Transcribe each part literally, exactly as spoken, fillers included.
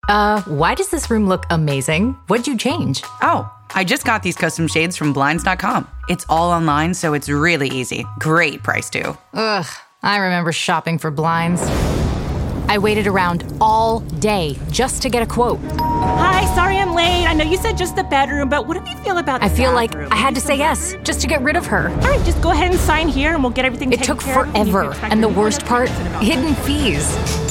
Uh, why does this room look amazing? What'd you change? Oh, I just got these custom shades from Blinds dot com. It's all online, so it's really easy. Great price, too. Ugh, I remember shopping for blinds. I waited around all day just to get a quote. Hi, sorry I'm late. I know you said just the bedroom, but what do you feel about the I feel bathroom? like I had to say yes, just to get rid of her. All right, just go ahead and sign here and we'll get everything It taken took care of. forever, and the worst part, hidden fees.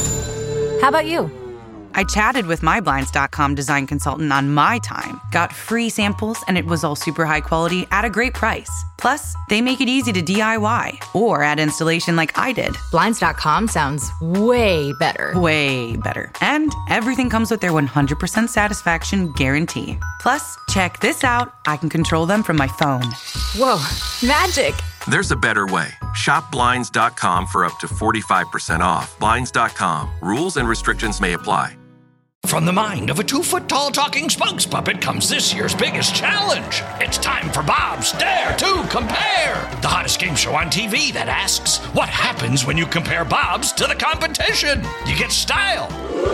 How about you? I chatted with my Blinds dot com design consultant on my time, got free samples, and it was all super high quality at a great price. Plus, they make it easy to D I Y or add installation like I did. Blinds dot com sounds way better. Way better. And everything comes with their one hundred percent satisfaction guarantee. Plus, check this out. I can control them from my phone. Whoa, magic. There's a better way. Shop Blinds dot com for up to forty-five percent off. Blinds dot com. Rules and restrictions may apply. From the mind of a two-foot-tall talking spokes puppet comes this year's biggest challenge. It's time for Bob's Dare to Compare, the hottest game show on T V that asks, what happens when you compare Bob's to the competition? You get style.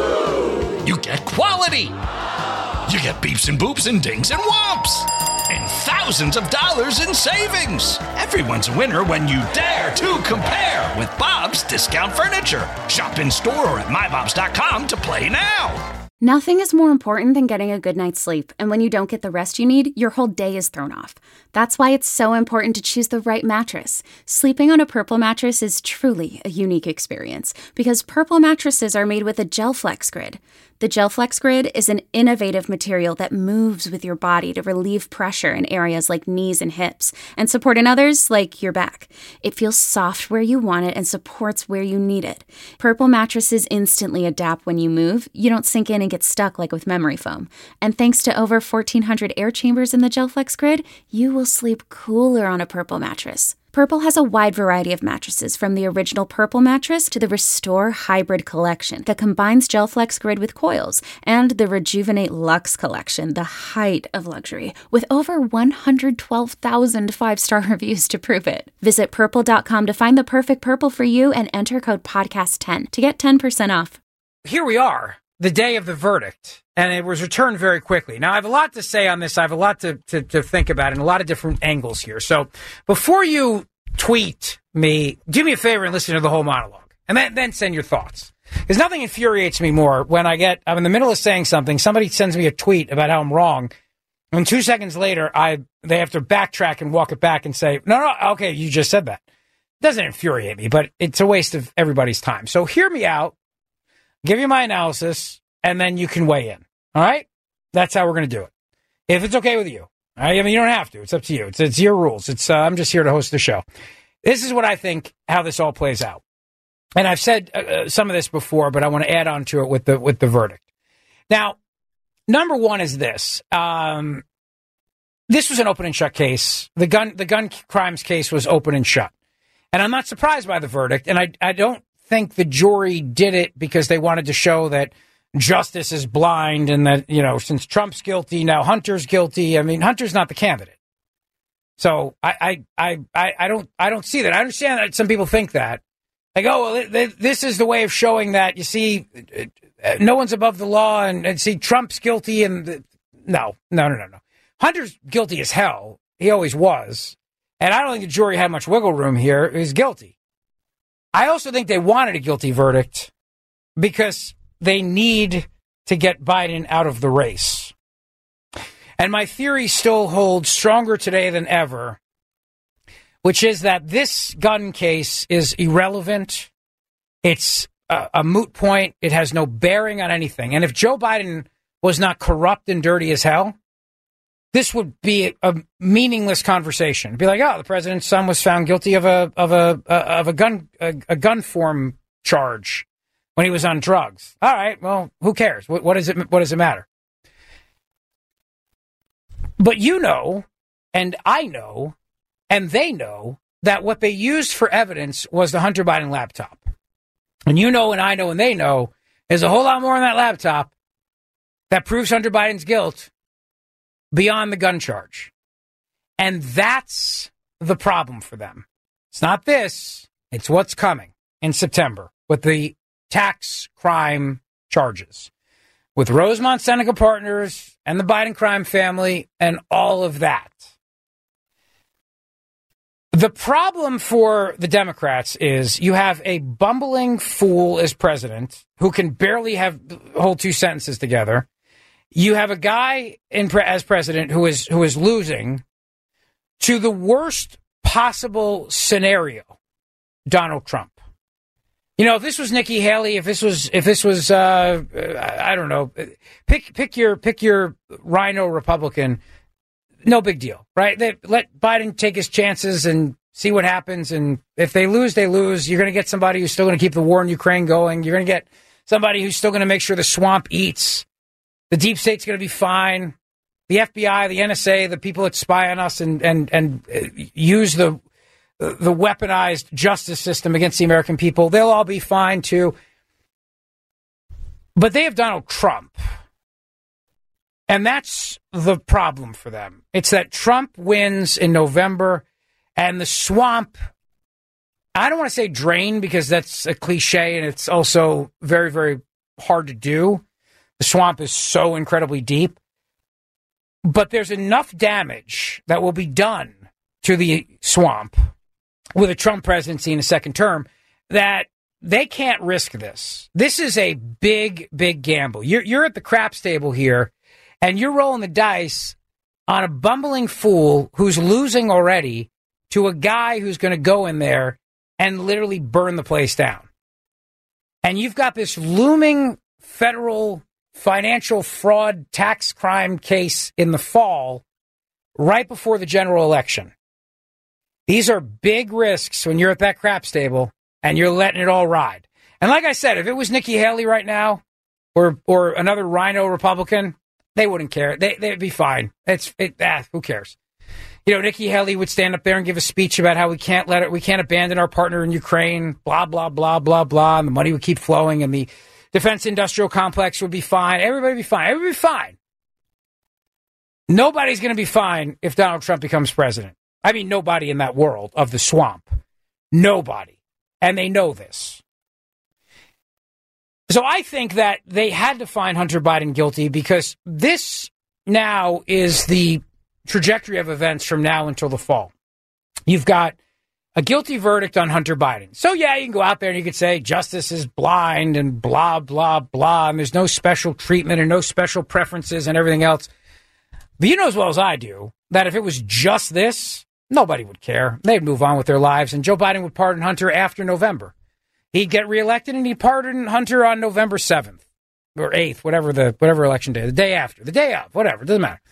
You get quality. You get beeps and boops and dings and whomps. And thousands of dollars in savings. Everyone's a winner when you dare to compare with Bob's Discount Furniture. Shop in store or at my bobs dot com to play now. Nothing is more important than getting a good night's sleep, and when you don't get the rest you need, your whole day is thrown off. That's why it's so important to choose the right mattress. Sleeping on a Purple mattress is truly a unique experience, because Purple mattresses are made with a GelFlex Grid. The GelFlex Grid is an innovative material that moves with your body to relieve pressure in areas like knees and hips, and support in others like your back. It feels soft where you want it and supports where you need it. Purple mattresses instantly adapt when you move. You don't sink in and get stuck like with memory foam. And thanks to over fourteen hundred air chambers in the GelFlex Grid, you will sleep cooler on a Purple mattress. Purple has a wide variety of mattresses, from the original Purple mattress to the Restore Hybrid collection that combines GelFlex Grid with coils, and the Rejuvenate Luxe collection, the height of luxury, with over one hundred twelve thousand five-star reviews to prove it. Visit purple dot com to find the perfect Purple for you and enter code podcast ten to get ten percent off. Here we are, the day of the verdict, and it was returned very quickly. Now, I have a lot to say on this. I have a lot to, to, to think about and a lot of different angles here. So before you tweet me, do me a favor and listen to the whole monologue, and then, then send your thoughts. Because nothing infuriates me more when I get, I'm in the middle of saying something, somebody sends me a tweet about how I'm wrong, and two seconds later, I they have to backtrack and walk it back and say, no, no, okay, you just said that. It doesn't infuriate me, but it's a waste of everybody's time. So hear me out, give you my analysis, and then you can weigh in. All right? That's how we're going to do it. If it's okay with you. All right? I mean, you don't have to. It's up to you. It's, it's your rules. It's uh, I'm just here to host the show. This is what I think, how this all plays out. And I've said uh, some of this before, but I want to add on to it with the with the verdict. Now, number one is this. Um, this was an open and shut case. The gun the gun crimes case was open and shut. And I'm not surprised by the verdict. And I I don't think the jury did it because they wanted to show that justice is blind and that, you know, since Trump's guilty, now Hunter's guilty. I mean, Hunter's not the candidate. So I, I, I, I don't I don't see that. I understand that some people think that. Like, oh, well, this is the way of showing that, you see, no one's above the law, and, and see, Trump's guilty. And the, no, no, no, no, no. Hunter's guilty as hell. He always was. And I don't think the jury had much wiggle room here. He's guilty. I also think they wanted a guilty verdict because they need to get Biden out of the race. And my theory still holds stronger today than ever, which is that this gun case is irrelevant. It's a, a moot point. It has no bearing on anything. And if Joe Biden was not corrupt and dirty as hell, this would be a, a meaningless conversation. It'd be like, oh, the president's son was found guilty of a of a of a gun a, a gun form charge when he was on drugs. All right, well, who cares? What, what does it what does it matter? But you know, and I know, and they know that what they used for evidence was the Hunter Biden laptop. And you know, and I know, and they know, there's a whole lot more on that laptop that proves Hunter Biden's guilt beyond the gun charge. And that's the problem for them. It's not this. It's what's coming in September with the tax crime charges. with Rosemont Seneca Partners and the Biden crime family and all of that. The problem for the Democrats is you have a bumbling fool as president who can barely have hold two sentences together. You have a guy in as president who is who is losing to the worst possible scenario, Donald Trump. You know, if this was Nikki Haley, if this was if this was uh, I don't know, pick pick your pick your rhino Republican. No big deal, right? They let Biden take his chances and see what happens. And if they lose, they lose. You're going to get somebody who's still going to keep the war in Ukraine going. You're going to get somebody who's still going to make sure the swamp eats. The deep state's going to be fine. The F B I, the N S A, the people that spy on us and and and use the the weaponized justice system against the American people, they'll all be fine too. But they have Donald Trump. And that's the problem for them. It's that Trump wins in November and the swamp, I don't want to say drain because that's a cliche and it's also very, very hard to do. The swamp is so incredibly deep. But there's enough damage that will be done to the swamp with a Trump presidency in a second term that they can't risk this. This is a big, big gamble. You're, you're at the craps table here. And you're rolling the dice on a bumbling fool who's losing already to a guy who's going to go in there and literally burn the place down. And you've got this looming federal financial fraud tax crime case in the fall, right before the general election. These are big risks when you're at that craps table and you're letting it all ride. And like I said, if it was Nikki Haley right now or or another rhino Republican, they wouldn't care. They, they'd be fine. It's it, ah, who cares? You know, Nikki Haley would stand up there and give a speech about how we can't let it, we can't abandon our partner in Ukraine, blah, blah, blah, blah, blah, and the money would keep flowing, and the defense industrial complex would be fine. Everybody would be fine. Everybody would be fine. Nobody's going to be fine if Donald Trump becomes president. I mean, nobody in that world of the swamp. Nobody. And they know this. So I think that they had to find Hunter Biden guilty because this now is the trajectory of events from now until the fall. You've got a guilty verdict on Hunter Biden. So, yeah, you can go out there and you could say justice is blind and blah, blah, blah, and there's no special treatment and no special preferences and everything else. But you know as well as I do that if it was just this, nobody would care. They'd move on with their lives, and Joe Biden would pardon Hunter after November. He'd get reelected, and he'd pardon Hunter on November seventh or eighth, whatever the whatever election day, the day after, the day of, whatever, it doesn't matter.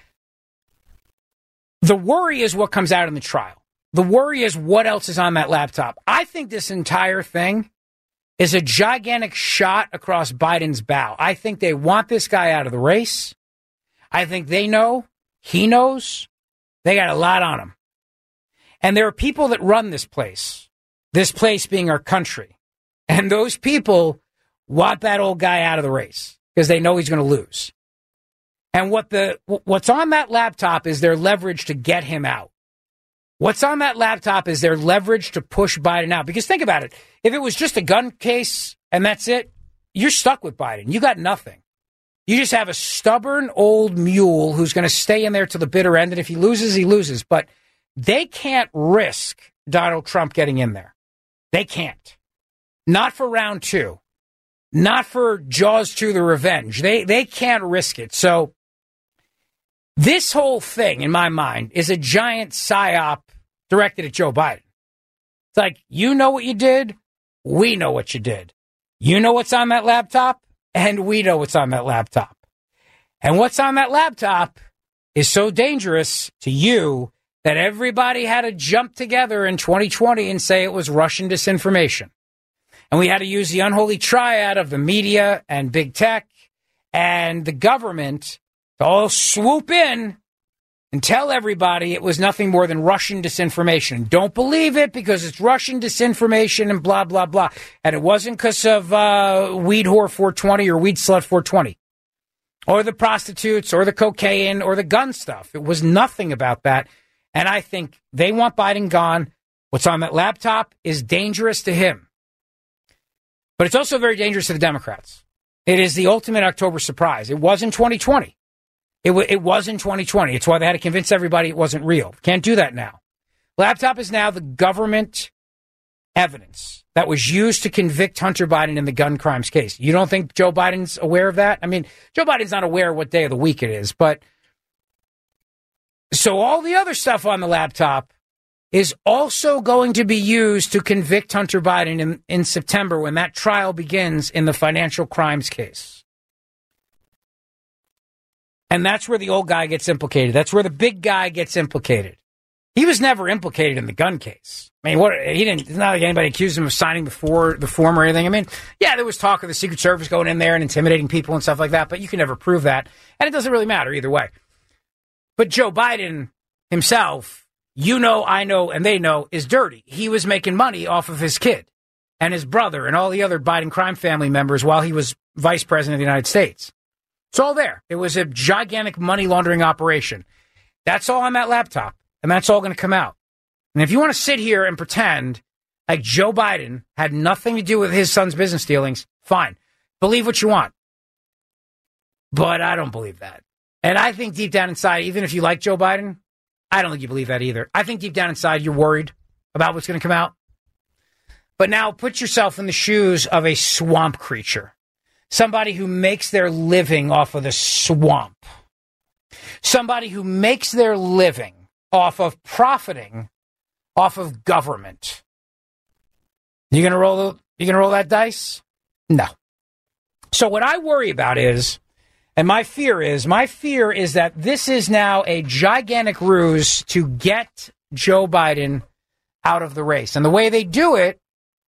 The worry is what comes out in the trial. The worry is what else is on that laptop. I think this entire thing is a gigantic shot across Biden's bow. I think they want this guy out of the race. I think they know, he knows, they got a lot on him. And there are people that run this place. This place being our country. And those people want that old guy out of the race because they know he's going to lose. And what the what's on that laptop is their leverage to get him out. What's on that laptop is their leverage to push Biden out. Because think about it. If it was just a gun case and that's it, you're stuck with Biden. You got nothing. You just have a stubborn old mule who's going to stay in there to the bitter end. And if he loses, he loses. But they can't risk Donald Trump getting in there. They can't. Not for round two. Not for Jaws two, the revenge. They they can't risk it. So this whole thing, in my mind, is a giant psyop directed at Joe Biden. It's like, you know what you did. We know what you did. You know what's on that laptop, and we know what's on that laptop. And what's on that laptop is so dangerous to you that everybody had to jump together in twenty twenty and say it was Russian disinformation. And we had to use the unholy triad of the media and big tech and the government to all swoop in and tell everybody it was nothing more than Russian disinformation. Don't believe it because it's Russian disinformation and blah, blah, blah. And it wasn't because of uh, Weed Whore four twenty or Weed Slut four twenty or the prostitutes or the cocaine or the gun stuff. It was nothing about that. And I think they want Biden gone. What's on that laptop is dangerous to him. But it's also very dangerous to the Democrats. It is the ultimate October surprise. It was in twenty twenty. It, w- it was in twenty twenty. It's why they had to convince everybody it wasn't real. Can't do that now. Laptop is now the government evidence that was used to convict Hunter Biden in the gun crimes case. You don't think Joe Biden's aware of that? I mean, Joe Biden's not aware of what day of the week it is, but so all the other stuff on the laptop is also going to be used to convict Hunter Biden in, in September when that trial begins in the financial crimes case. And that's where the old guy gets implicated. That's where the big guy gets implicated. He was never implicated in the gun case. I mean, what he didn't. It's not like anybody accused him of signing before the form or anything. I mean, yeah, there was talk of the Secret Service going in there and intimidating people and stuff like that, but you can never prove that, and it doesn't really matter either way. But Joe Biden himself, you know, I know, and they know, is dirty. He was making money off of his kid and his brother and all the other Biden crime family members while he was vice president of the United States. It's all there. It was a gigantic money laundering operation. That's all on that laptop. And that's all going to come out. And if you want to sit here and pretend like Joe Biden had nothing to do with his son's business dealings, fine. Believe what you want. But I don't believe that. And I think deep down inside, even if you like Joe Biden, I don't think you believe that either. I think deep down inside, you're worried about what's going to come out. But now put yourself in the shoes of a swamp creature. Somebody who makes their living off of the swamp. Somebody who makes their living off of profiting off of government. You gonna roll you gonna roll that dice? No. So what I worry about is, and my fear is, my fear is that this is now a gigantic ruse to get Joe Biden out of the race. And the way they do it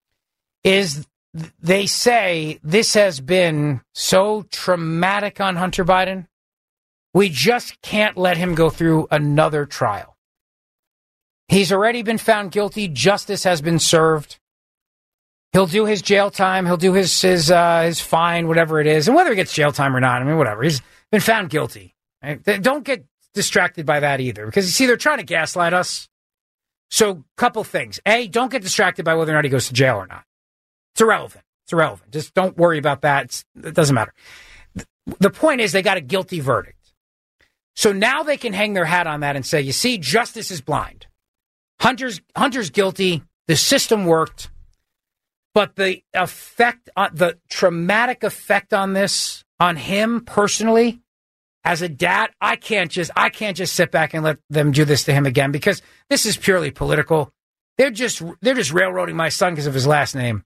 is they say this has been so traumatic on Hunter Biden, we just can't let him go through another trial. He's already been found guilty. Justice has been served. He'll do his jail time. He'll do his his uh, his fine, whatever it is. And whether he gets jail time or not, I mean, whatever. He's been found guilty. Right? Don't get distracted by that either. Because, you see, they're trying to gaslight us. So, couple things. A, don't get distracted by whether or not he goes to jail or not. It's irrelevant. It's irrelevant. Just don't worry about that. It's, it doesn't matter. The point is they got a guilty verdict. So now they can hang their hat on that and say, you see, justice is blind. Hunter's Hunter's guilty. The system worked. But the effect, on, the traumatic effect on this, on him personally, as a dad, I can't just I can't just sit back and let them do this to him again because this is purely political. They're just they're just railroading my son because of his last name.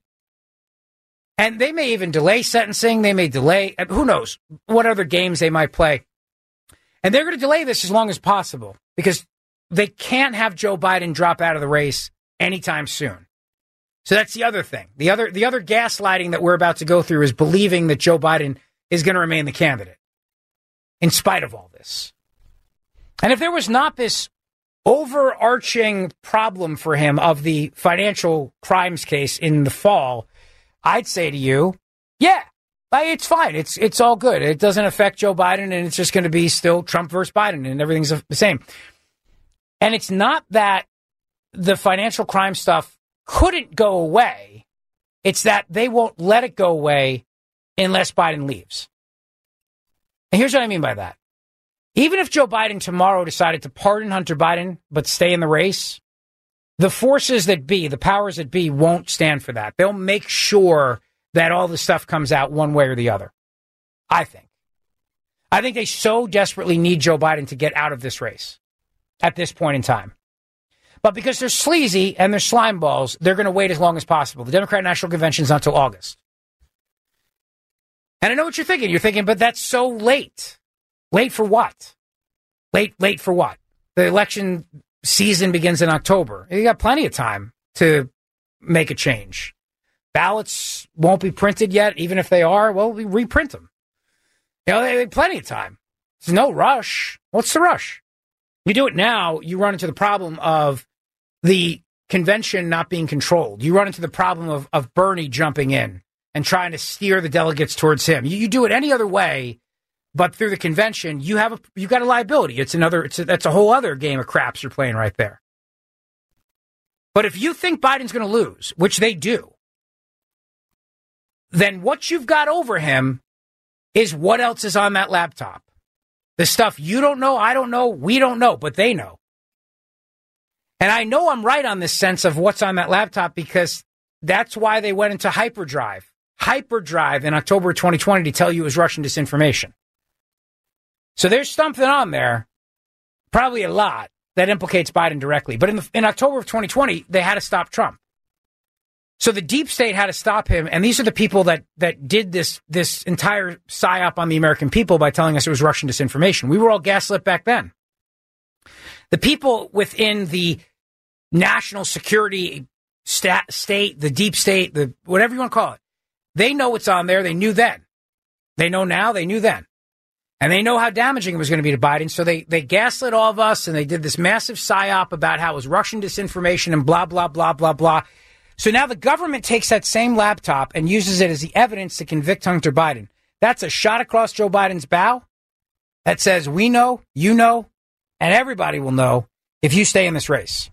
And they may even delay sentencing. They may delay, who knows, what other games they might play. And they're going to delay this as long as possible because they can't have Joe Biden drop out of the race anytime soon. So that's the other thing. The other the other gaslighting that we're about to go through is believing that Joe Biden is going to remain the candidate in spite of all this. And if there was not this overarching problem for him of the financial crimes case in the fall, I'd say to you, yeah, it's fine. It's it's all good. It doesn't affect Joe Biden, and it's just going to be still Trump versus Biden, and everything's the same. And it's not that the financial crime stuff couldn't go away. It's that they won't let it go away unless Biden leaves. And here's what I mean by that. Even if Joe Biden tomorrow decided to pardon Hunter Biden but stay in the race, the forces that be, the powers that be, won't stand for that. They'll make sure that all the stuff comes out one way or the other. I think. I think they so desperately need Joe Biden to get out of this race at this point in time. But because they're sleazy and they're slime balls, they're going to wait as long as possible. The Democrat National Convention's not until August. And I know what you're thinking. You're thinking, but that's so late. Late for what? Late, late for what? The election season begins in October. You got plenty of time to make a change. Ballots won't be printed yet. Even if they are, well, we reprint them. You know, they have plenty of time. There's no rush. What's the rush? You do it now, you run into the problem of the convention not being controlled. You run into the problem of, of Bernie jumping in and trying to steer the delegates towards him. You, you do it any other way, but through the convention, you have a you got a liability. It's another. It's a, that's a whole other game of craps you're playing right there. But if you think Biden's going to lose, which they do, then what you've got over him is what else is on that laptop. The stuff you don't know, I don't know, we don't know, but they know. And I know I'm right on this sense of what's on that laptop because that's why they went into hyperdrive. Hyperdrive in October twenty twenty to tell you it was Russian disinformation. So there's something on there, probably a lot, that implicates Biden directly. But in, the, in October of twenty twenty, they had to stop Trump. So the deep state had to stop him. And these are the people that, that did this, this entire psyop on the American people by telling us it was Russian disinformation. We were all gaslit back then. The people within the national security stat, state, the deep state, the whatever you want to call it, they know what's on there. They knew then. They know now. They knew then. And they know how damaging it was going to be to Biden. So they, they gaslit all of us, and they did this massive psyop about how it was Russian disinformation and blah, blah, blah, blah, blah. So now the government takes that same laptop and uses it as the evidence to convict Hunter Biden. That's a shot across Joe Biden's bow that says, we know, you know, and everybody will know if you stay in this race.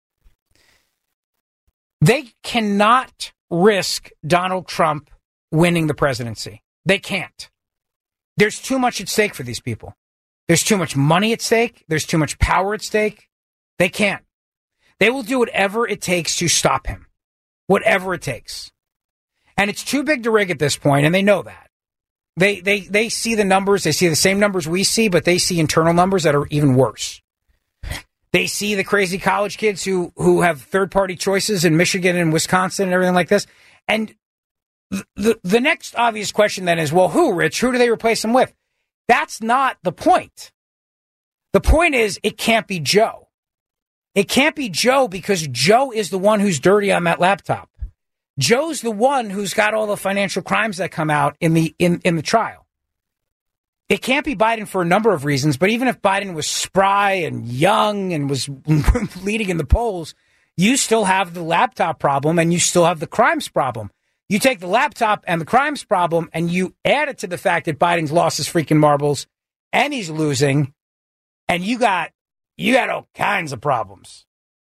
They cannot risk Donald Trump winning the presidency. They can't. There's too much at stake for these people. There's too much money at stake. There's too much power at stake. They can't. They will do whatever it takes to stop him. Whatever it takes. And it's too big to rig at this point, and they know that. They they they see the numbers. They see the same numbers we see, but they see internal numbers that are even worse. They see the crazy college kids who, who have third-party choices in Michigan and Wisconsin and everything like this. And the the next obvious question then is, well, who, Rich? Who do they replace him with? That's not the point. The point is it can't be Joe. It can't be Joe because Joe is the one who's dirty on that laptop. Joe's the one who's got all the financial crimes that come out in the in, in the trial. It can't be Biden for a number of reasons, but even if Biden was spry and young and was leading in the polls, you still have the laptop problem and you still have the crimes problem. You take the laptop and the crimes problem and you add it to the fact that Biden's lost his freaking marbles and he's losing, and you got you got all kinds of problems.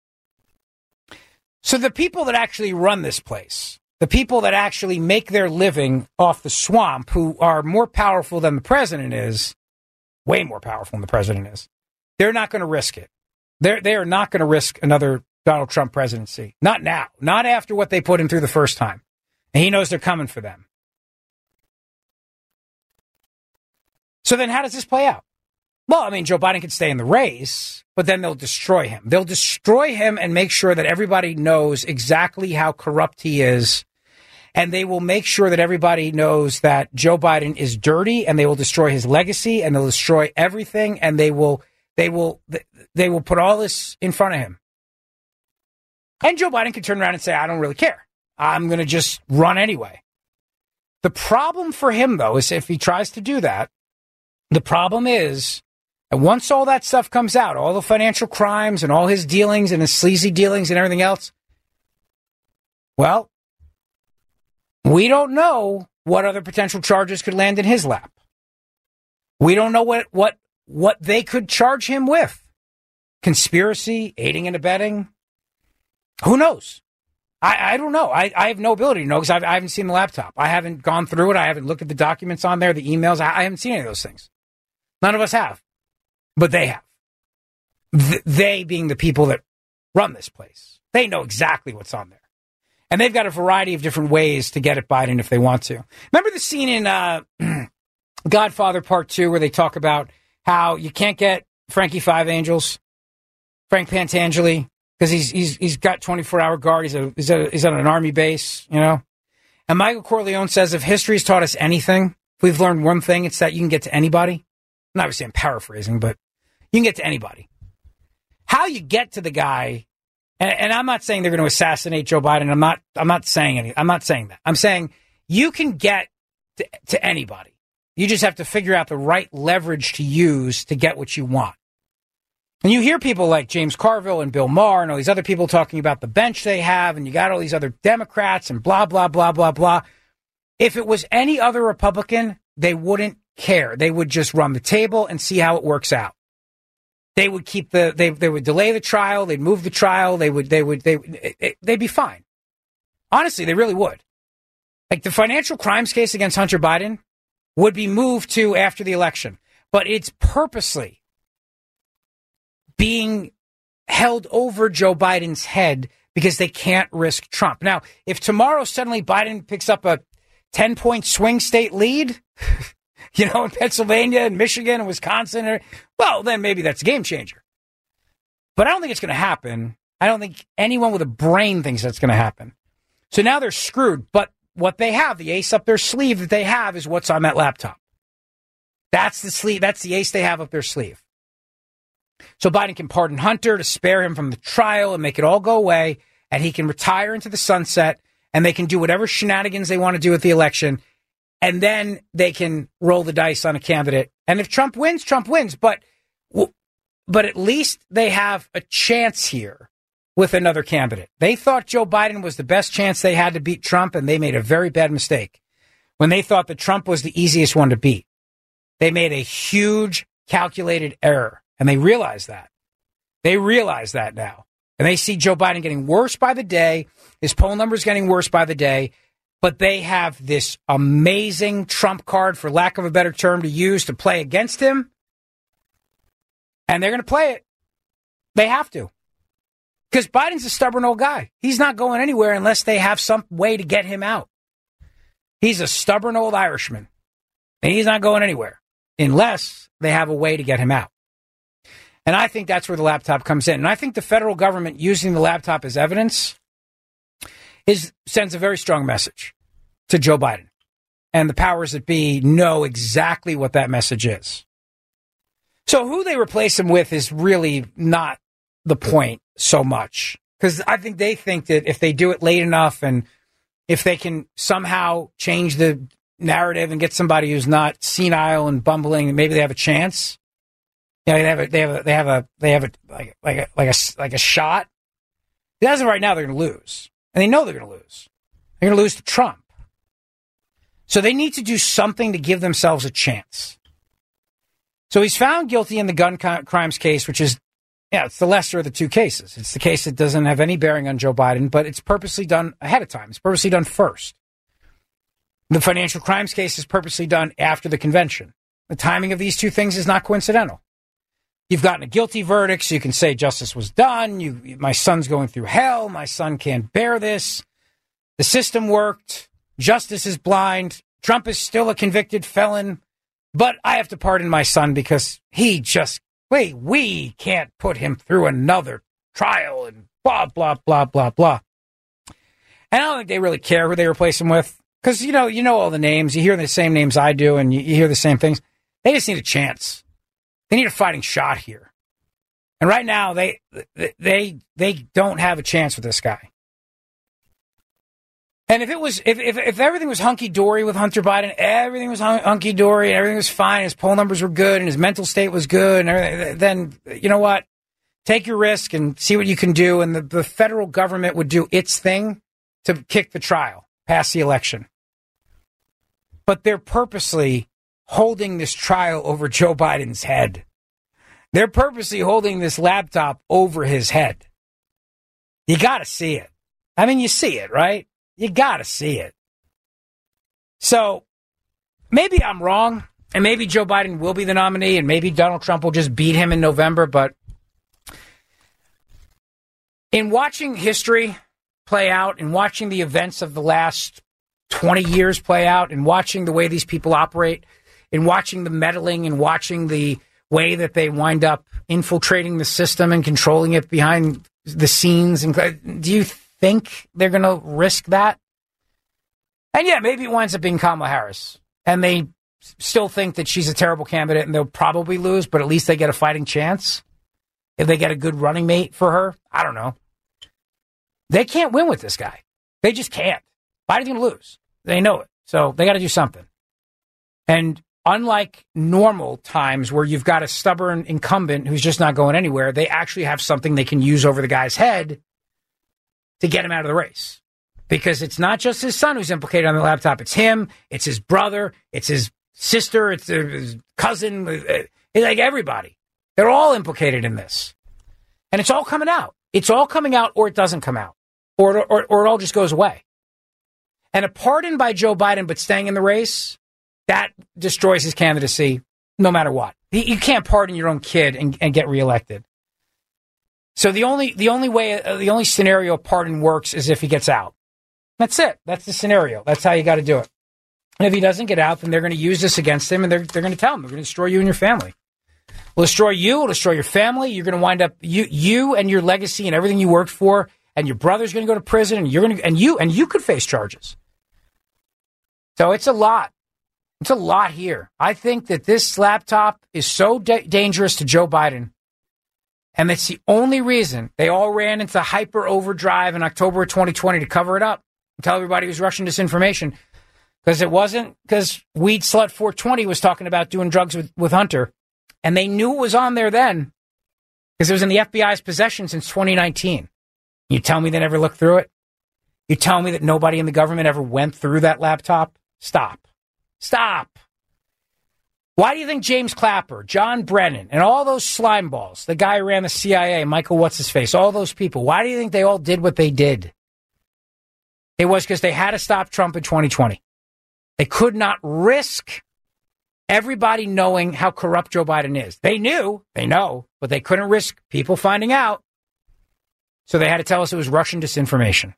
So the people that actually run this place, the people that actually make their living off the swamp, who are more powerful than the president is, way more powerful than the president is, they're not going to risk it. They're, they are not going to risk another Donald Trump presidency. Not now. Not after what they put him through the first time. And he knows they're coming for them. So then how does this play out? Well, I mean, Joe Biden could stay in the race, but then they'll destroy him. They'll destroy him and make sure that everybody knows exactly how corrupt he is. And they will make sure that everybody knows that Joe Biden is dirty, and they will destroy his legacy, and they'll destroy everything. And they will, they will, they will put all this in front of him. And Joe Biden can turn around and say, I don't really care. I'm going to just run anyway. The problem for him, though, is if he tries to do that, the problem is, and once all that stuff comes out, all the financial crimes and all his dealings and his sleazy dealings and everything else, well, we don't know what other potential charges could land in his lap. We don't know what, what, what they could charge him with. Conspiracy, aiding and abetting. Who knows? I, I don't know. I, I have no ability to know because I haven't seen the laptop. I haven't gone through it. I haven't looked at the documents on there, the emails. I, I haven't seen any of those things. None of us have. But they have. Th- they being the people that run this place. They know exactly what's on there. And they've got a variety of different ways to get at Biden if they want to. Remember the scene in uh, Godfather Part two where they talk about how you can't get Frankie Five Angels, Frank Pantangeli, because he's he's he's got twenty-four hour guard. He's a, he's, a, he's on an army base, you know. And Michael Corleone says if history's taught us anything, if we've learned one thing, it's that you can get to anybody. And obviously I'm paraphrasing, but you can get to anybody. How you get to the guy, and, and I'm not saying they're going to assassinate Joe Biden. I'm not. I'm not saying any. I'm not saying that. I'm saying you can get to, to anybody. You just have to figure out the right leverage to use to get what you want. And you hear people like James Carville and Bill Maher and all these other people talking about the bench they have, and you got all these other Democrats and blah, blah, blah, blah, blah. If it was any other Republican, they wouldn't care. They would just run the table and see how it works out. They would keep the, they they would delay the trial. They'd move the trial. They would, they would, they, it, they'd be fine. Honestly, they really would. Like the financial crimes case against Hunter Biden, would be moved to after the election. But it's purposely being held over Joe Biden's head because they can't risk Trump. Now, if tomorrow suddenly Biden picks up a ten-point swing state lead, you know, in Pennsylvania and Michigan and Wisconsin, well, then maybe that's a game changer. But I don't think it's going to happen. I don't think anyone with a brain thinks that's going to happen. So now they're screwed. But what they have, the ace up their sleeve that they have, is what's on that laptop. That's the sleeve. That's the ace they have up their sleeve. So Biden can pardon Hunter to spare him from the trial and make it all go away, and he can retire into the sunset, and they can do whatever shenanigans they want to do with the election, and then they can roll the dice on a candidate. And if Trump wins, Trump wins. But but at least they have a chance here with another candidate. They thought Joe Biden was the best chance they had to beat Trump, and they made a very bad mistake when they thought that Trump was the easiest one to beat. They made a huge calculated error, and they realize that. They realize that now. And they see Joe Biden getting worse by the day. His poll numbers getting worse by the day. But they have this amazing trump card, for lack of a better term, to use to play against him. And they're going to play it. They have to. Because Biden's a stubborn old guy. He's not going anywhere unless they have some way to get him out. He's a stubborn old Irishman. And he's not going anywhere unless they have a way to get him out. And I think that's where the laptop comes in. And I think the federal government using the laptop as evidence is sends a very strong message to Joe Biden. And the powers that be know exactly what that message is. So who they replace him with is really not the point so much. Because I think they think that if they do it late enough and if they can somehow change the narrative and get somebody who's not senile and bumbling, maybe they have a chance. Yeah, they have a, they have a, they have a, they have a, like, like a, like a, like a shot. As of right now, they're going to lose. And they know they're going to lose. They're going to lose to Trump. So they need to do something to give themselves a chance. So he's found guilty in the gun crimes case, which is, yeah, it's the lesser of the two cases. It's the case that doesn't have any bearing on Joe Biden, but it's purposely done ahead of time. It's purposely done first. The financial crimes case is purposely done after the convention. The timing of these two things is not coincidental. You've gotten a guilty verdict, so you can say justice was done. You, my son's going through hell. My son can't bear this. The system worked. Justice is blind. Trump is still a convicted felon. But I have to pardon my son because he just, wait, we can't put him through another trial and blah, blah, blah, blah, blah. And I don't think they really care who they replace him with. Because, you know, you know all the names. You hear the same names I do, and you, you hear the same things. They just need a chance. They need a fighting shot here. And right now, they they they don't have a chance with this guy. And if it was, if if, if everything was hunky-dory with Hunter Biden, everything was hunky-dory, and everything was fine, his poll numbers were good, and his mental state was good, and everything, then, you know what? Take your risk and see what you can do, and the, the federal government would do its thing to kick the trial, pass the election. But they're purposely holding this trial over Joe Biden's head. They're purposely holding this laptop over his head. You got to see it. I mean, you see it, right? You got to see it. So maybe I'm wrong, and maybe Joe Biden will be the nominee, and maybe Donald Trump will just beat him in November. But in watching history play out, and watching the events of the last twenty years play out, and watching the way these people operate, and watching the meddling, and watching the way that they wind up infiltrating the system and controlling it behind the scenes. And do you think they're going to risk that? And yeah, maybe it winds up being Kamala Harris, and they still think that she's a terrible candidate and they'll probably lose, but at least they get a fighting chance if they get a good running mate for her. I don't know. They can't win with this guy. They just can't. Biden's going to lose. They know it. So they got to do something. And unlike normal times where you've got a stubborn incumbent who's just not going anywhere, they actually have something they can use over the guy's head to get him out of the race. Because it's not just his son who's implicated on the laptop. It's him. It's his brother. It's his sister. It's his cousin. It's like everybody. They're all implicated in this. And it's all coming out. It's all coming out, or it doesn't come out. Or, or, or it all just goes away. And a pardon by Joe Biden but staying in the race that destroys his candidacy no matter what. You can't pardon your own kid and, and get reelected. So the only the only way, uh, the only scenario a pardon works is if he gets out. That's it. That's the scenario. That's how you got to do it. And if he doesn't get out, then they're going to use this against him, and they're they're going to tell him they're going to destroy you and your family. Will destroy you. Will destroy your family. You're going to wind up you you and your legacy and everything you worked for, and your brother's going to go to prison, and you're going to and you and you could face charges. So it's a lot. It's a lot here. I think that this laptop is so da- dangerous to Joe Biden, and that's the only reason they all ran into hyper overdrive in October of twenty twenty to cover it up and tell everybody it was Russian disinformation. Because it wasn't because Weed Slut four twenty was talking about doing drugs with, with Hunter, and they knew it was on there then because it was in the F B I's possession since twenty nineteen. You tell me they never looked through it? You tell me that nobody in the government ever went through that laptop? Stop. Stop. Why do you think James Clapper, John Brennan, and all those slime balls, the guy who ran the C I A, Michael What's-His-Face, all those people, why do you think they all did what they did? It was because they had to stop Trump in twenty twenty. They could not risk everybody knowing how corrupt Joe Biden is. They knew, they know, but they couldn't risk people finding out. So they had to tell us it was Russian disinformation.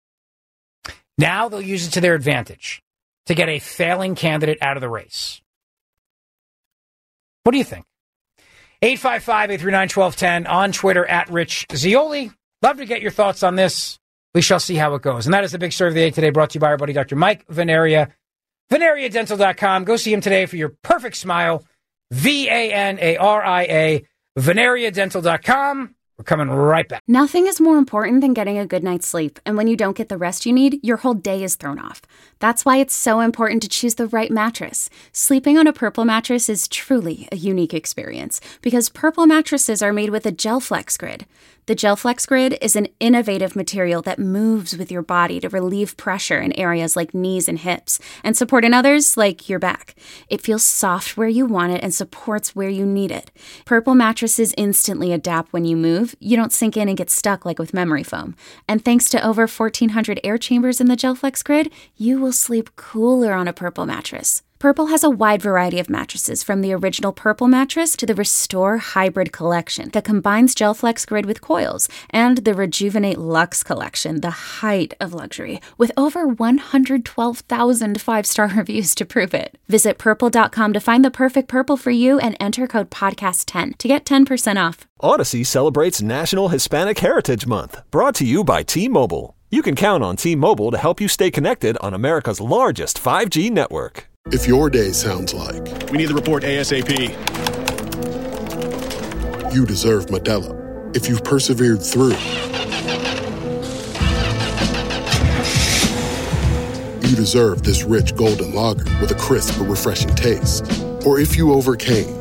Now they'll use it to their advantage to get a failing candidate out of the race. What do you think? eight five five, eight three nine, one two one zero on Twitter at Rich Zeoli. Love to get your thoughts on this. We shall see how it goes. And that is the big story of the day today, brought to you by our buddy Doctor Mike Venaria. Venaria Dental dot com. Go see him today for your perfect smile. V A N A R I A. Venaria Dental dot com. We're coming right back. Nothing is more important than getting a good night's sleep. And when you don't get the rest you need, your whole day is thrown off. That's why it's so important to choose the right mattress. Sleeping on a Purple mattress is truly a unique experience because Purple mattresses are made with a GelFlex Grid. The GelFlex Grid is an innovative material that moves with your body to relieve pressure in areas like knees and hips and support in others like your back. It feels soft where you want it and supports where you need it. Purple mattresses instantly adapt when you move. You don't sink in and get stuck like with memory foam. And thanks to over fourteen hundred air chambers in the GelFlex Grid, you will sleep cooler on a Purple mattress. Purple has a wide variety of mattresses, from the original Purple mattress to the Restore Hybrid collection that combines GelFlex Grid with coils, and the Rejuvenate Luxe collection, the height of luxury, with over one hundred twelve thousand five-star reviews to prove it. Visit purple dot com to find the perfect Purple for you and enter code podcast ten to get ten percent off. Odyssey celebrates National Hispanic Heritage Month, brought to you by T-Mobile. You can count on T-Mobile to help you stay connected on America's largest five G network. If your day sounds like, we need the report ASAP, you deserve Modelo. If you've persevered through, you deserve this rich golden lager with a crisp but refreshing taste. Or if you overcame,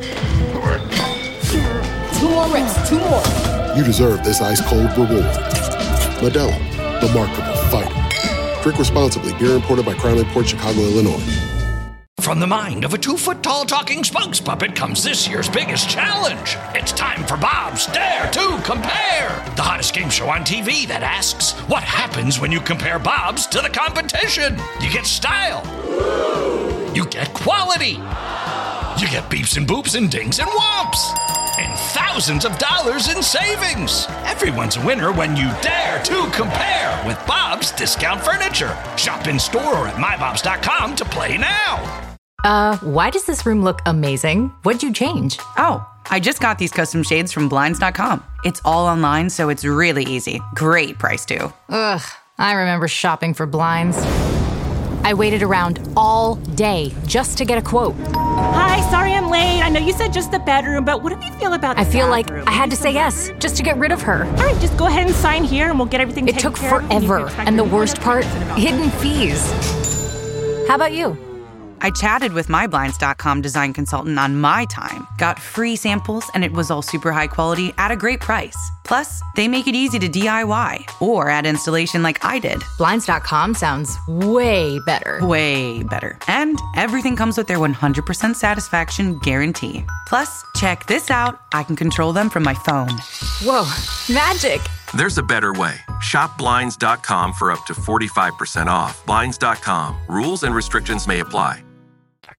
two more reps, two more. You deserve this ice cold reward. Modelo, the Remarkable Fighter. Drink responsibly. Beer imported by Crown Imports, Chicago, Illinois. From the mind of a two-foot-tall talking spokes puppet comes this year's biggest challenge. It's time for Bob's Dare to Compare, the hottest game show on T V that asks, what happens when you compare Bob's to the competition? You get style. You get quality. You get beeps and boops and dings and whomps. And thousands of dollars in savings. Everyone's a winner when you dare to compare with Bob's Discount Furniture. Shop in store or at my bobs dot com to play now. Uh, why does this room look amazing? What'd you change? Oh, I just got these custom shades from blinds dot com. It's all online, so it's really easy. Great price, too. Ugh, I remember shopping for blinds. I waited around all day just to get a quote. Hi, sorry I'm late. I know you said just the bedroom, but what do you feel about the I feel bathroom? like I had to say yes just to get rid of her. All right, just go ahead and sign here and we'll get everything It taken took care of. forever, and the worst part, hidden fees. How about you? I chatted with my blinds dot com design consultant on my time, got free samples, and it was all super high quality at a great price. Plus, they make it easy to D I Y or add installation like I did. blinds dot com sounds way better. Way better. And everything comes with their one hundred percent satisfaction guarantee. Plus, check this out. I can control them from my phone. Whoa, magic. There's a better way. Shop blinds dot com for up to forty-five percent off. blinds dot com. Rules and restrictions may apply.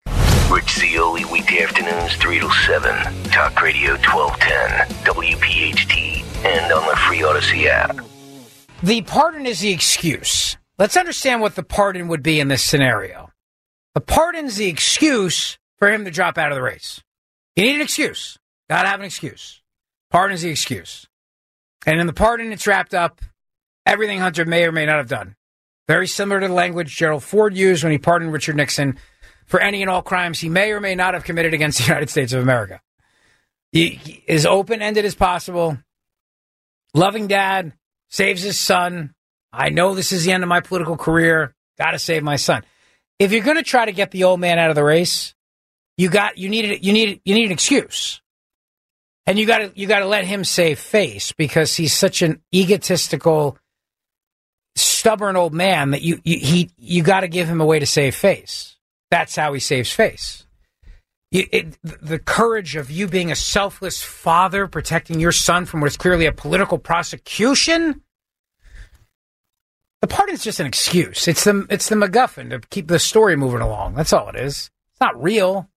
Rich Cioli, weekday afternoons, three to seven. Talk Radio twelve ten, W P H T, and on the free Odyssey app. The pardon is the excuse. Let's understand what the pardon would be in this scenario. The pardon's the excuse for him to drop out of the race. You need an excuse. Gotta have an excuse. Pardon's the excuse. And in the pardon, it's wrapped up everything Hunter may or may not have done. Very similar to the language Gerald Ford used when he pardoned Richard Nixon for any and all crimes he may or may not have committed against the United States of America. He, he is open-ended as possible. Loving dad, saves his son. I know this is the end of my political career. Got to save my son. If you're going to try to get the old man out of the race, you got you need you need you need an excuse, and you got to you got to let him save face because he's such an egotistical, stubborn old man that you, you he you got to give him a way to save face. That's how he saves face. You, it, the courage of you being a selfless father, protecting your son from what is clearly a political prosecution. The pardon is just an excuse. It's the it's the MacGuffin to keep the story moving along. That's all it is. It's not real.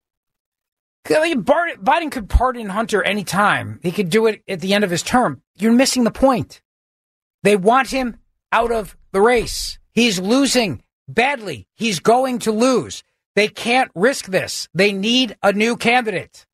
Biden could pardon Hunter any time. He could do it at the end of his term. You're missing the point. They want him out of the race. He's losing badly. He's going to lose. They can't risk this. They need a new candidate.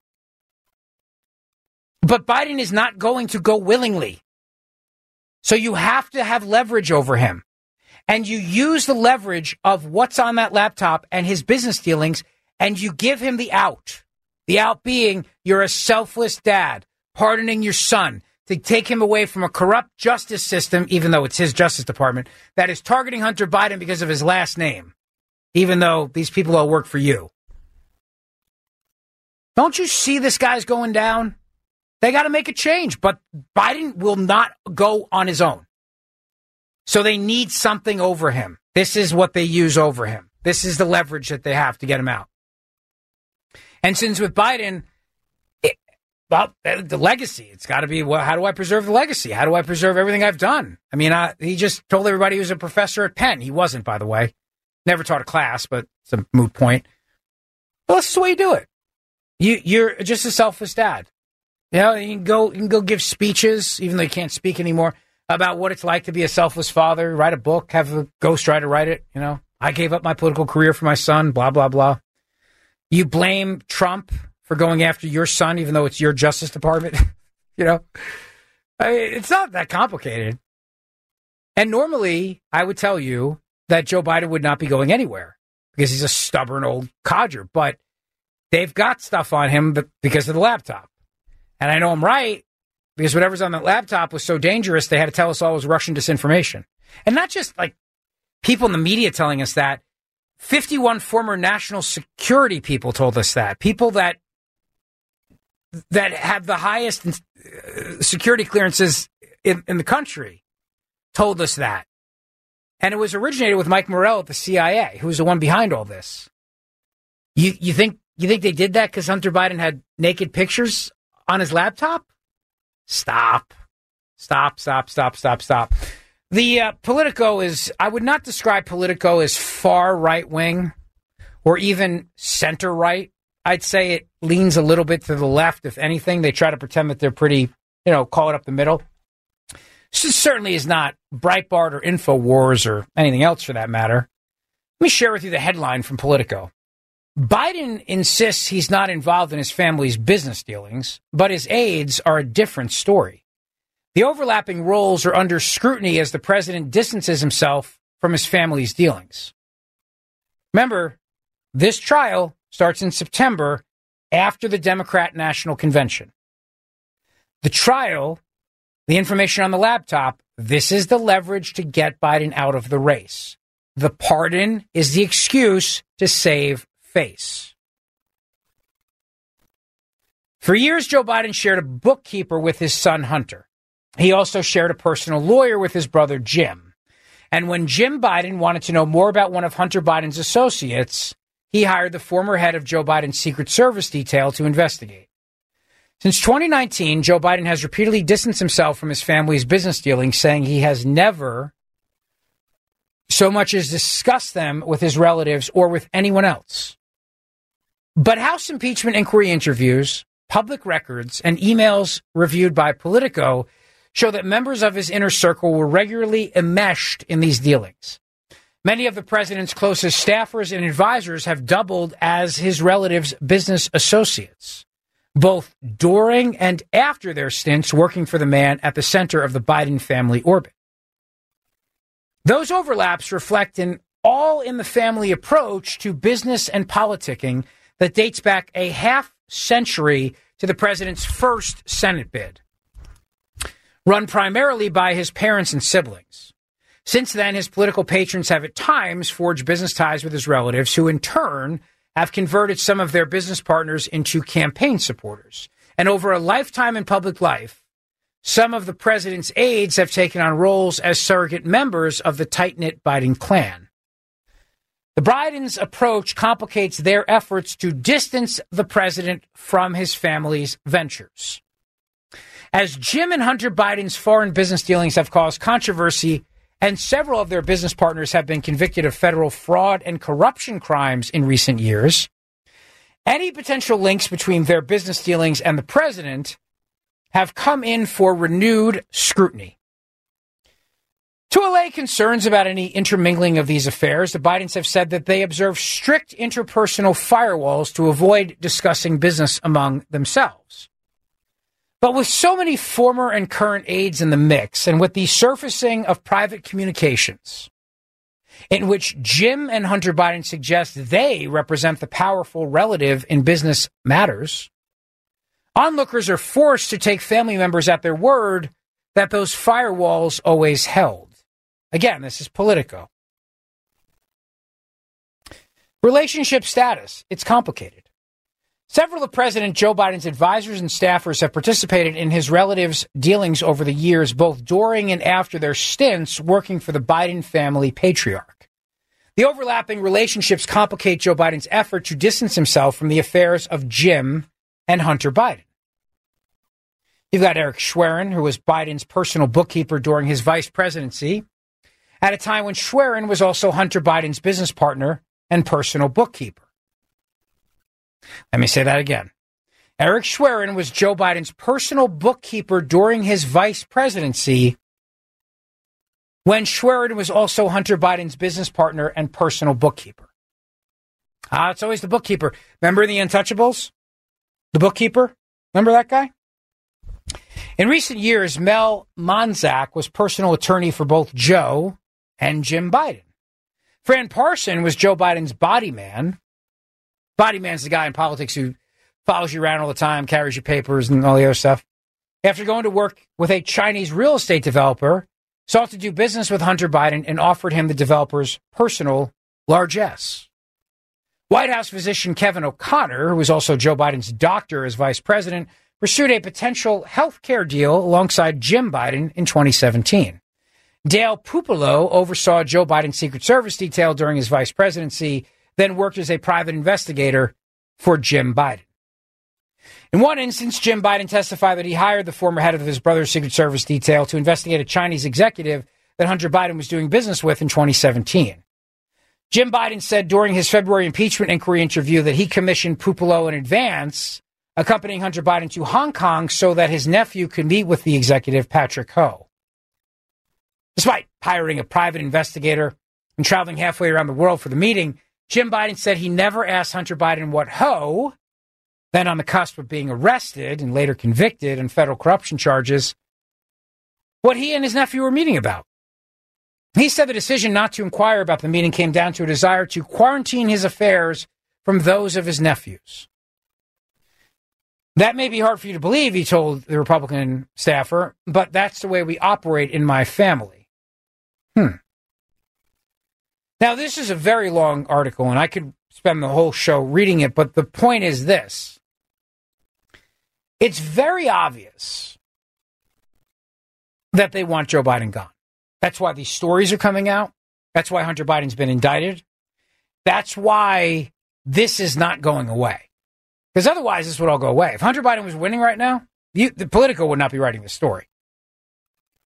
But Biden is not going to go willingly. So you have to have leverage over him. And you use the leverage of what's on that laptop and his business dealings, and you give him the out. The out being you're a selfless dad, pardoning your son to take him away from a corrupt justice system, even though it's his Justice Department, that is targeting Hunter Biden because of his last name, even though these people all work for you. Don't you see this guy's going down? They got to make a change, but Biden will not go on his own. So they need something over him. This is what they use over him. This is the leverage that they have to get him out. And since with Biden, it, well, the legacy, it's got to be, well, how do I preserve the legacy? How do I preserve everything I've done? I mean, I, he just told everybody he was a professor at Penn. He wasn't, by the way. Never taught a class, but it's a moot point. Well, this is the way you do it. You, you're just a selfless dad. You know, you can go, you can go give speeches, even though you can't speak anymore, about what it's like to be a selfless father. Write a book, have a ghostwriter write it. You know, I gave up my political career for my son, blah, blah, blah. You blame Trump for going after your son, even though it's your Justice Department. You know, I mean, it's not that complicated. And normally I would tell you that Joe Biden would not be going anywhere because he's a stubborn old codger, but they've got stuff on him because of the laptop. And I know I'm right because whatever's on that laptop was so dangerous, they had to tell us all it was Russian disinformation. And not just like people in the media telling us that. fifty-one former national security people told us that. People that that have the highest security clearances in, in the country told us that. And it was originated with Mike Morrell at the C I A, who was the one behind all this. You you think you think they did that because Hunter Biden had naked pictures on his laptop? Stop. Stop, stop, stop, stop, stop. The uh, Politico is, I would not describe Politico as far right-wing or even center-right. I'd say it leans a little bit to the left, if anything. They try to pretend that they're pretty, you know, call it up the middle. This certainly is not Breitbart or InfoWars or anything else for that matter. Let me share with you the headline from Politico. Biden insists he's not involved in his family's business dealings, but his aides are a different story. The overlapping roles are under scrutiny as the president distances himself from his family's dealings. Remember, this trial starts in September after the Democrat National Convention. The trial, the information on the laptop, this is the leverage to get Biden out of the race. The pardon is the excuse to save face. For years, Joe Biden shared a bookkeeper with his son, Hunter. He also shared a personal lawyer with his brother, Jim. And when Jim Biden wanted to know more about one of Hunter Biden's associates, he hired the former head of Joe Biden's Secret Service detail to investigate. Since twenty nineteen, Joe Biden has repeatedly distanced himself from his family's business dealings, saying he has never so much as discussed them with his relatives or with anyone else. But House impeachment inquiry interviews, public records, and emails reviewed by Politico show that members of his inner circle were regularly enmeshed in these dealings. Many of the president's closest staffers and advisors have doubled as his relatives' business associates, both during and after their stints working for the man at the center of the Biden family orbit. Those overlaps reflect an all-in-the-family approach to business and politicking that dates back a half century to the president's first Senate bid, run primarily by his parents and siblings. Since then, his political patrons have at times forged business ties with his relatives, who in turn have converted some of their business partners into campaign supporters. And over a lifetime in public life, some of the president's aides have taken on roles as surrogate members of the tight-knit Biden clan. The Biden's approach complicates their efforts to distance the president from his family's ventures. As Jim and Hunter Biden's foreign business dealings have caused controversy, and several of their business partners have been convicted of federal fraud and corruption crimes in recent years, any potential links between their business dealings and the president have come in for renewed scrutiny. To allay concerns about any intermingling of these affairs, the Bidens have said that they observe strict interpersonal firewalls to avoid discussing business among themselves. But with so many former and current aides in the mix, and with the surfacing of private communications in which Jim and Hunter Biden suggest they represent the powerful relative in business matters, onlookers are forced to take family members at their word that those firewalls always held. Again, this is Politico. Relationship status. It's complicated. Several of President Joe Biden's advisors and staffers have participated in his relatives' dealings over the years, both during and after their stints working for the Biden family patriarch. The overlapping relationships complicate Joe Biden's effort to distance himself from the affairs of Jim and Hunter Biden. You've got Eric Schwerin, who was Biden's personal bookkeeper during his vice presidency, at a time when Schwerin was also Hunter Biden's business partner and personal bookkeeper. Let me say that again. Eric Schwerin was Joe Biden's personal bookkeeper during his vice presidency, when Schwerin was also Hunter Biden's business partner and personal bookkeeper. Ah, it's always the bookkeeper. Remember the Untouchables? The bookkeeper? Remember that guy? In recent years, Mel Monzak was personal attorney for both Joe and Jim Biden. Fran Parson was Joe Biden's body man. Body man's the guy in politics who follows you around all the time, carries your papers and all the other stuff. After going to work with a Chinese real estate developer, sought to do business with Hunter Biden and offered him the developer's personal largesse. White House physician Kevin O'Connor, who was also Joe Biden's doctor as vice president, pursued a potential health care deal alongside Jim Biden in twenty seventeen. Dale Pupolo oversaw Joe Biden's Secret Service detail during his vice presidency, then worked as a private investigator for Jim Biden. In one instance, Jim Biden testified that he hired the former head of his brother's Secret Service detail to investigate a Chinese executive that Hunter Biden was doing business with in twenty seventeen. Jim Biden said during his February impeachment inquiry interview that he commissioned Pupolo in advance, accompanying Hunter Biden to Hong Kong so that his nephew could meet with the executive, Patrick Ho. Despite hiring a private investigator and traveling halfway around the world for the meeting, Jim Biden said he never asked Hunter Biden what Ho, then on the cusp of being arrested and later convicted on federal corruption charges, what he and his nephew were meeting about. He said the decision not to inquire about the meeting came down to a desire to quarantine his affairs from those of his nephews. That may be hard for you to believe, he told the Republican staffer, but that's the way we operate in my family. Hmm. Now, this is a very long article, and I could spend the whole show reading it, but the point is this. It's very obvious that they want Joe Biden gone. That's why these stories are coming out. That's why Hunter Biden's been indicted. That's why this is not going away. Because otherwise, this would all go away. If Hunter Biden was winning right now, you, the Politico would not be writing this story.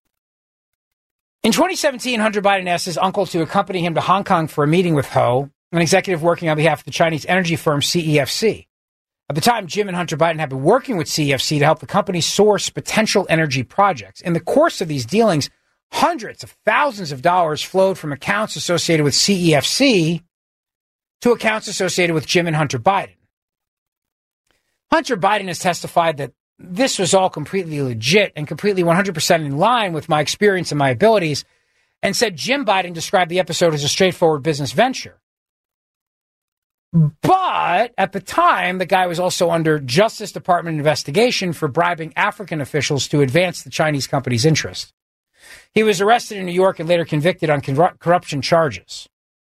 In twenty seventeen, Hunter Biden asked his uncle to accompany him to Hong Kong for a meeting with Ho, an executive working on behalf of the Chinese energy firm C E F C. At the time, Jim and Hunter Biden had been working with C E F C to help the company source potential energy projects. In the course of these dealings, hundreds of thousands of dollars flowed from accounts associated with C E F C to accounts associated with Jim and Hunter Biden. Hunter Biden has testified that this was all completely legit and completely one hundred percent in line with my experience and my abilities, and said Jim Biden described the episode as a straightforward business venture. But at the time, the guy was also under Justice Department investigation for bribing African officials to advance the Chinese company's interest. He was arrested in New York and later convicted on corru- corruption charges.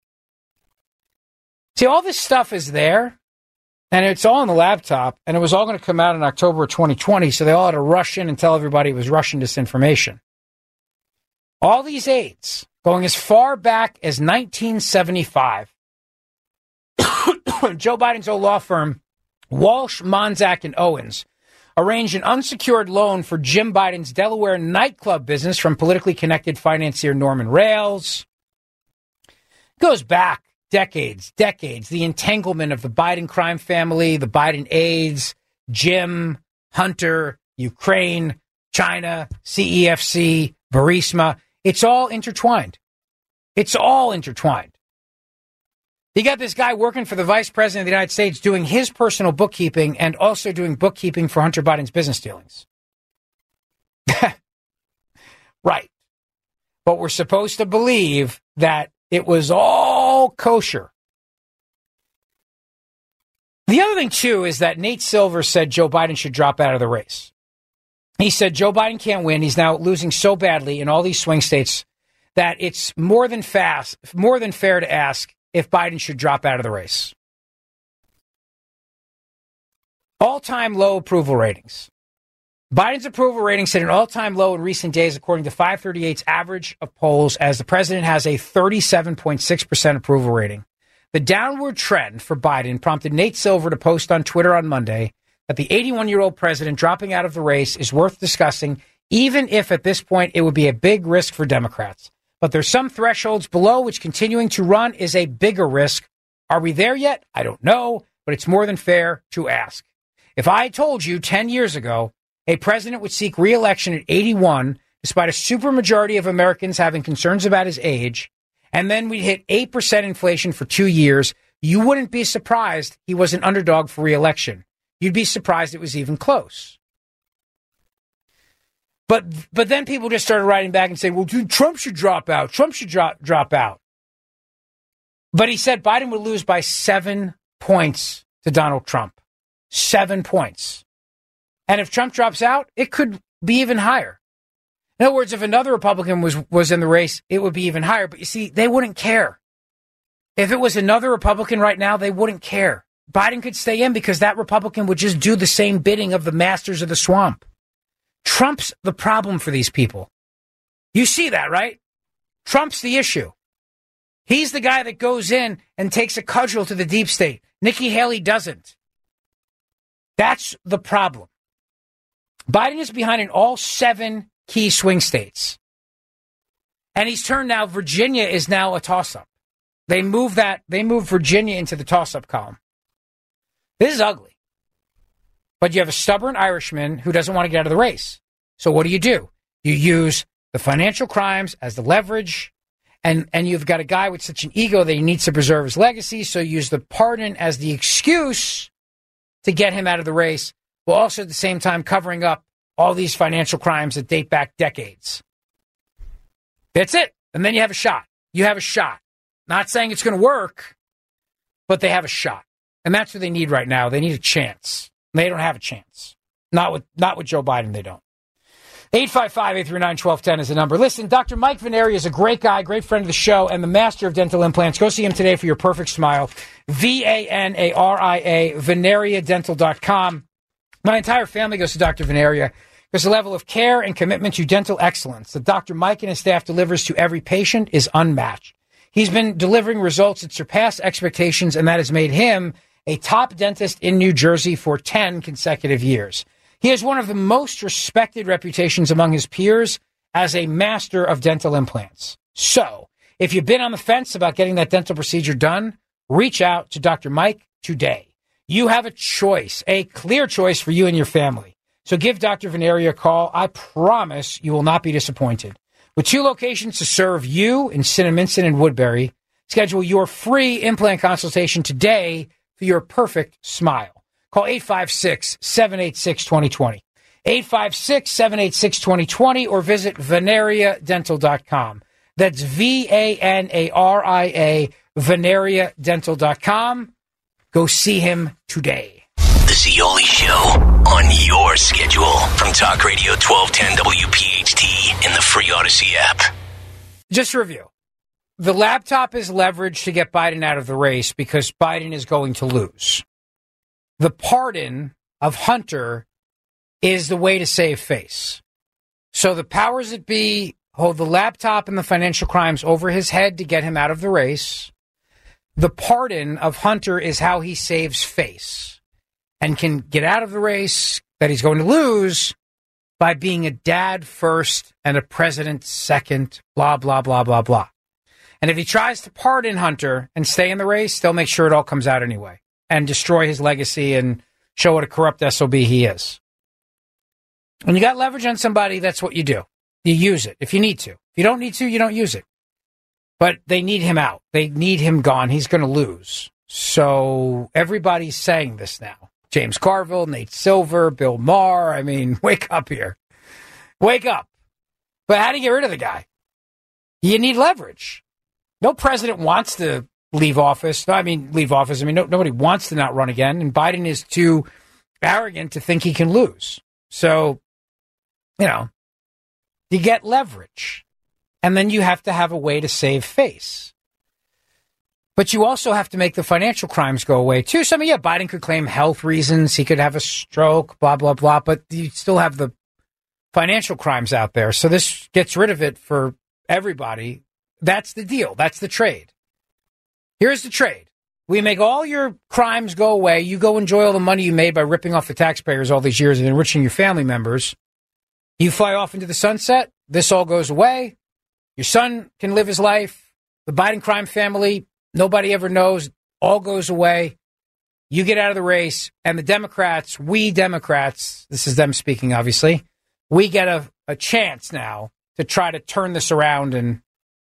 See, all this stuff is there, and it's all on the laptop, and it was all going to come out in October of twenty twenty, so they all had to rush in and tell everybody it was Russian disinformation. All these aides, going as far back as nineteen seventy-five, Joe Biden's old law firm, Walsh, Monzak, and Owens, arranged an unsecured loan for Jim Biden's Delaware nightclub business from politically connected financier Norman Rales. Goes back decades, decades, the entanglement of the Biden crime family, the Biden aides, Jim, Hunter, Ukraine, China, C E F C, Burisma. It's all intertwined. It's all intertwined. You got this guy working for the vice president of the United States doing his personal bookkeeping and also doing bookkeeping for Hunter Biden's business dealings. Right. But we're supposed to believe that it was all kosher. The other thing, too, is that Nate Silver said Joe Biden should drop out of the race. He said Joe Biden can't win. He's now losing so badly in all these swing states that it's more than fast, more than fair to ask if Biden should drop out of the race. All-time low approval ratings. Biden's approval ratings hit an all-time low in recent days, according to five thirty-eight's average of polls, as the president has a thirty-seven point six percent approval rating. The downward trend for Biden prompted Nate Silver to post on Twitter on Monday that the eighty-one-year-old president dropping out of the race is worth discussing, even if at this point it would be a big risk for Democrats. But there's some thresholds below which continuing to run is a bigger risk. Are we there yet? I don't know, but it's more than fair to ask. If I told you ten years ago a president would seek re-election at eighty-one, despite a supermajority of Americans having concerns about his age, and then we'd hit eight percent inflation for two years, you wouldn't be surprised he was an underdog for re-election. You'd be surprised it was even close. But but then people just started writing back and saying, well, dude, Trump should drop out. Trump should drop, drop out. But he said Biden would lose by seven points to Donald Trump. Seven points. And if Trump drops out, it could be even higher. In other words, if another Republican was, was in the race, it would be even higher. But you see, they wouldn't care. If it was another Republican right now, they wouldn't care. Biden could stay in because that Republican would just do the same bidding of the masters of the swamp. Trump's the problem for these people. You see that, right? Trump's the issue. He's the guy that goes in and takes a cudgel to the deep state. Nikki Haley doesn't. That's the problem. Biden is behind in all seven key swing states. And he's turned now, Virginia is now a toss-up. They move that, they move Virginia into the toss-up column. This is ugly. But you have a stubborn Irishman who doesn't want to get out of the race. So what do you do? You use the financial crimes as the leverage, and, and you've got a guy with such an ego that he needs to preserve his legacy, so you use the pardon as the excuse to get him out of the race, while also at the same time covering up all these financial crimes that date back decades. That's it. And then you have a shot. You have a shot. Not saying it's going to work, but they have a shot. And that's what they need right now. They need a chance. They don't have a chance. Not with not with Joe Biden, they don't. eight five five, eight three nine, one two one zero is the number. Listen, Doctor Mike Vanaria is a great guy, great friend of the show, and the master of dental implants. Go see him today for your perfect smile. V A N A R I A, Vanaria Dental dot com. My entire family goes to Doctor Vanaria because the level of care and commitment to dental excellence that Doctor Mike and his staff delivers to every patient is unmatched. He's been delivering results that surpass expectations, and that has made him a top dentist in New Jersey for ten consecutive years. He has one of the most respected reputations among his peers as a master of dental implants. So, if you've been on the fence about getting that dental procedure done, Reach out to Doctor Mike today. You have a choice, a clear choice for you and your family. So give Doctor Veneria a call. I promise you will not be disappointed. With two locations to serve you in Cinnaminson and Woodbury, schedule your free implant consultation today for your perfect smile. Call eight five six, seven eight six, two zero two zero. eight five six, seven eight six, two zero two zero or visit veneria dental dot com. That's V A N A R I A, veneria dental dot com. Go see him today. The Zeoli Show on your schedule from Talk Radio twelve ten W P H T in the free Odyssey app. Just to review, the laptop is leveraged to get Biden out of the race because Biden is going to lose. The pardon of Hunter is the way to save face. So the powers that be hold the laptop and the financial crimes over his head to get him out of the race. The pardon of Hunter is how he saves face and can get out of the race that he's going to lose by being a dad first and a president second, blah, blah, blah, blah, blah. And if he tries to pardon Hunter and stay in the race, they'll make sure it all comes out anyway and destroy his legacy and show what a corrupt S O B he is. When you got leverage on somebody, that's what you do. You use it if you need to. If you don't need to, you don't use it. But they need him out. They need him gone. He's going to lose. So everybody's saying this now. James Carville, Nate Silver, Bill Maher. I mean, wake up here. Wake up. But how do you get rid of the guy? You need leverage. No president wants to leave office. I mean, leave office. I mean, no, nobody wants to not run again. And Biden is too arrogant to think he can lose. So, you know, you get leverage. And then you have to have a way to save face. But you also have to make the financial crimes go away, too. So, I mean, yeah, Biden could claim health reasons. He could have a stroke, blah, blah, blah. But you still have the financial crimes out there. So this gets rid of it for everybody. That's the deal. That's the trade. Here's the trade. We make all your crimes go away. You go enjoy all the money you made by ripping off the taxpayers all these years and enriching your family members. You fly off into the sunset. This all goes away. Your son can live his life. The Biden crime family, nobody ever knows, all goes away. You get out of the race. And the Democrats, we Democrats, this is them speaking, obviously, we get a, a chance now to try to turn this around and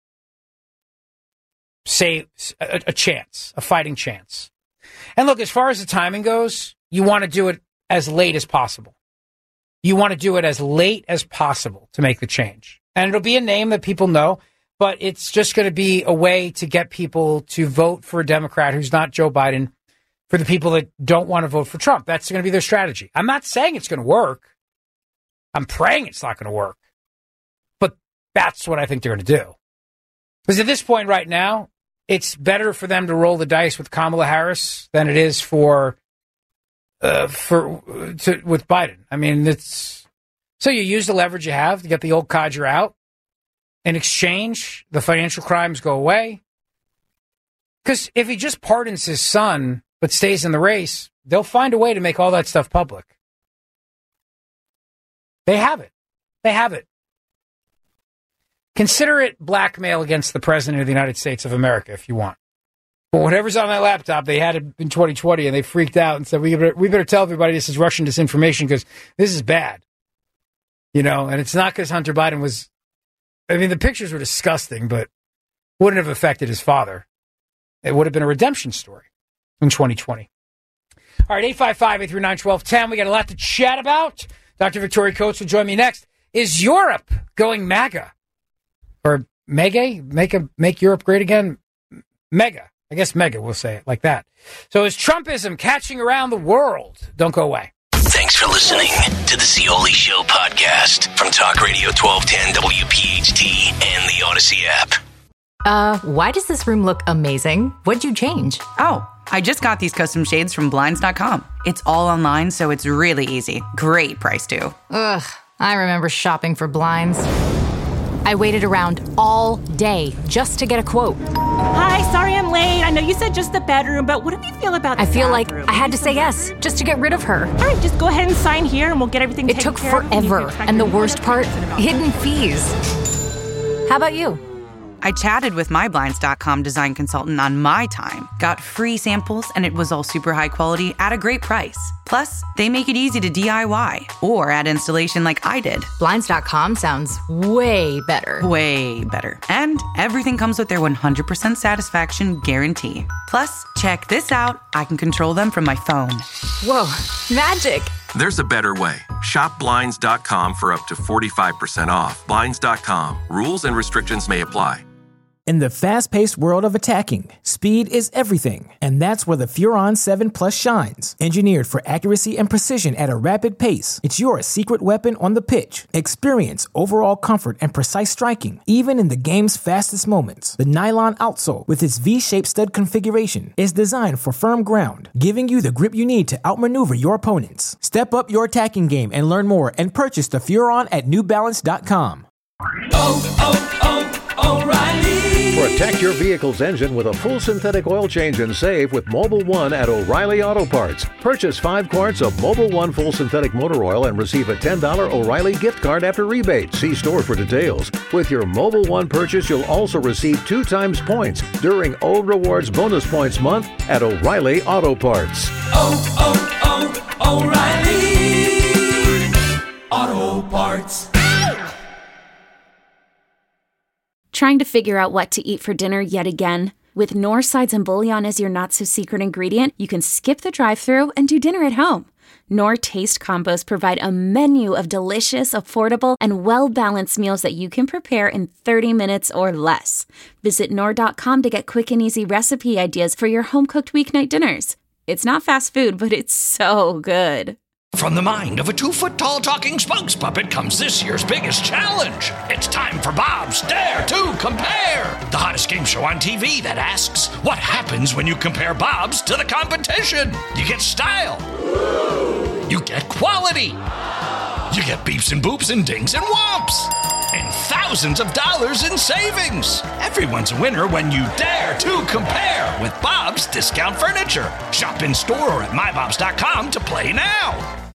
save a, a chance, a fighting chance. And look, as far as the timing goes, you want to do it as late as possible. You want to do it as late as possible to make the change. And it'll be a name that people know, but it's just going to be a way to get people to vote for a Democrat who's not Joe Biden, for the people that don't want to vote for Trump. That's going to be their strategy. I'm not saying it's going to work. I'm praying it's not going to work. But that's what I think they're going to do. Because at this point right now, it's better for them to roll the dice with Kamala Harris than it is for uh, for to, with Biden. I mean, it's so you use the leverage you have to get the old codger out. In exchange, the financial crimes go away. Because if he just pardons his son but stays in the race, they'll find a way to make all that stuff public. They have it. They have it. Consider it blackmail against the President of the United States of America if you want. But whatever's on that laptop, they had it in twenty twenty, and they freaked out and said, we better, we better tell everybody this is Russian disinformation because this is bad. You know, and it's not because Hunter Biden was, I mean, the pictures were disgusting, but wouldn't have affected his father. It would have been a redemption story in twenty twenty. All right, eight five five, eight three nine, one two one zero. We got a lot to chat about. Doctor Victoria Coates will join me next. Is Europe going MAGA? Or mega? Make, a, make Europe great again? Mega. I guess mega, we'll say it like that. So is Trumpism catching around the world? Don't go away. Thanks for listening to the Zeoli Show podcast from Talk Radio twelve ten W P H T and the Odyssey app. Uh, why does this room look amazing? What'd you change? Oh, I just got these custom shades from Blinds dot com. It's all online, so it's really easy. Great price, too. Ugh, I remember shopping for blinds. I waited around all day just to get a quote. Hi, sorry I'm late. I know you said just the bedroom, but what do you feel about the I feel bathroom? like I had to say yes just to get rid of her. All right, just go ahead and sign here and we'll get everything It taken took care of. forever. And the worst part, hidden fees. How about you? I chatted with my Blinds dot com design consultant on my time, got free samples, and it was all super high quality at a great price. Plus, they make it easy to D I Y or add installation like I did. Blinds dot com sounds way better. Way better. And everything comes with their one hundred percent satisfaction guarantee. Plus, check this out. I can control them from my phone. Whoa, magic. There's a better way. Shop Blinds dot com for up to forty-five percent off. Blinds dot com. Rules and restrictions may apply. In the fast-paced world of attacking, speed is everything, and that's where the Furon seven Plus shines. Engineered for accuracy and precision at a rapid pace, it's your secret weapon on the pitch. Experience overall comfort and precise striking, even in the game's fastest moments. The nylon outsole, with its V-shaped stud configuration, is designed for firm ground, giving you the grip you need to outmaneuver your opponents. Step up your attacking game and learn more and purchase the Furon at New Balance dot com. Oh, oh, oh, O'Reilly! Protect your vehicle's engine with a full synthetic oil change and save with Mobil one at O'Reilly Auto Parts. Purchase five quarts of Mobil one full synthetic motor oil and receive a ten dollars O'Reilly gift card after rebate. See store for details. With your Mobil one purchase, you'll also receive two times points during O Rewards Bonus Points Month at O'Reilly Auto Parts. Oh, oh, oh, O'Reilly Auto Parts. Trying to figure out what to eat for dinner yet again? With Knorr sides and bouillon as your not-so-secret ingredient, you can skip the drive-thru and do dinner at home. Knorr Taste Combos provide a menu of delicious, affordable, and well-balanced meals that you can prepare in thirty minutes or less. Visit Knorr dot com to get quick and easy recipe ideas for your home-cooked weeknight dinners. It's not fast food, but it's so good. From the mind of a two-foot-tall talking spokes puppet comes this year's biggest challenge. It's time for Bob's Dare to Compare, the hottest game show on T V that asks, what happens when you compare Bob's to the competition? You get style. You get quality. You get beeps and boops and dings and whomps. And thousands of dollars in savings. Everyone's a winner when you dare to compare with Bob's Discount Furniture. Shop in store or at my bobs dot com to play now.